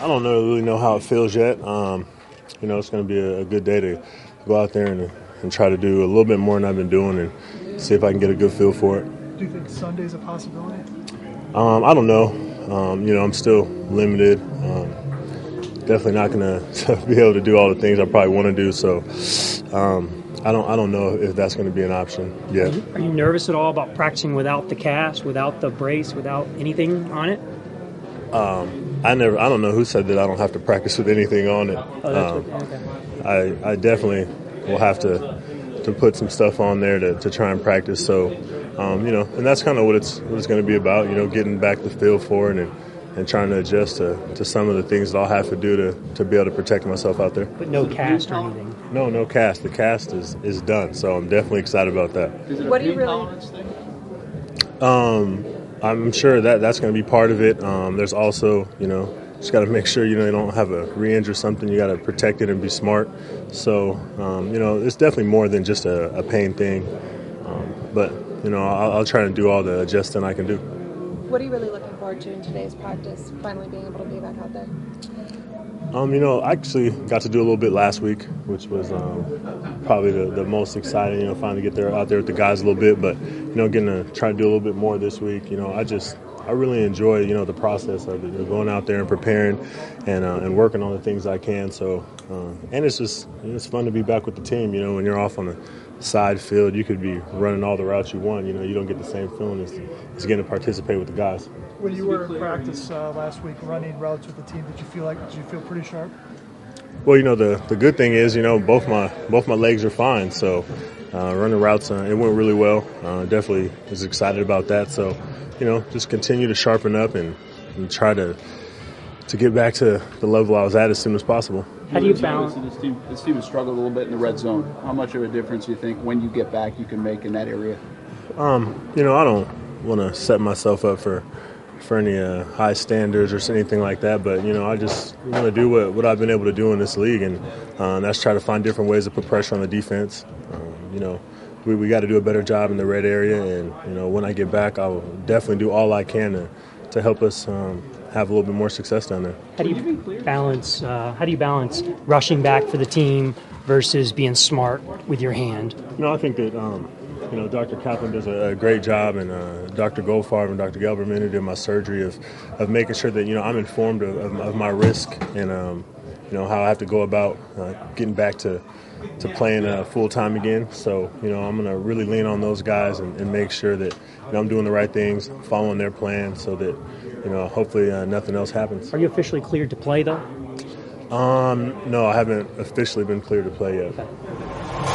I don't really know how it feels yet. It's going to be a good day to go out there and try to do a little bit more than I've been doing and see if I can get a good feel for it. Do you think Sunday's a possibility? I don't know. I'm still limited. Definitely not going to be able to do all the things I probably want to do. So I don't know if that's going to be an option yet. Are you nervous at all about practicing without the cast, without the brace, without anything on it? I don't know who said that I don't have to practice with anything on it. Okay. I definitely will have to put some stuff on there to try and practice. So, and that's kind of what it's going to be about. Getting back the feel for it and trying to adjust to some of the things that I'll have to do to be able to protect myself out there. But no cast or anything? No cast. The cast is done. So I'm definitely excited about that. What do you really? I'm sure that's going to be part of it. There's also, just got to make sure, you don't have a re-injure something. You got to protect it and be smart. So, it's definitely more than just a pain thing. But, I'll try to do all the adjusting I can do. What are you really looking forward to in today's practice, finally being able to be back out there? I actually got to do a little bit last week, which was probably the most exciting, finally get out there with the guys a little bit. But, getting to try to do a little bit more this week, I really enjoy, the process of it, going out there and preparing and working on the things I can. So, and it's just, it's fun to be back with the team. When you're off on the side field, you could be running all the routes you want. You don't get the same feeling as getting to participate with the guys. When you were in practice last week running routes with the team, did you feel pretty sharp? Well, the good thing is, both my legs are fine. So running routes, it went really well. Definitely was excited about that. So, just continue to sharpen up and try to get back to the level I was at as soon as possible. How do you balance? This team has struggled a little bit in the red zone. How much of a difference do you think when you get back you can make in that area? I don't want to set myself up for any high standards or anything like that, but I just want to do what I've been able to do in this league, and that's try to find different ways to put pressure on the defense. We got to do a better job in the red area, and when I get back, I'll definitely do all I can to help us have a little bit more success down there. How do you balance rushing back for the team versus being smart with your hand? I think that Dr. Kaplan does a great job, and Dr. Goldfarb and Dr. Gelberman, who did my surgery, of making sure that I'm informed of my risk and how I have to go about getting back to playing full time again. So I'm going to really lean on those guys and make sure that I'm doing the right things, following their plan, so that hopefully nothing else happens. Are you officially cleared to play though? No, I haven't officially been cleared to play yet. Okay.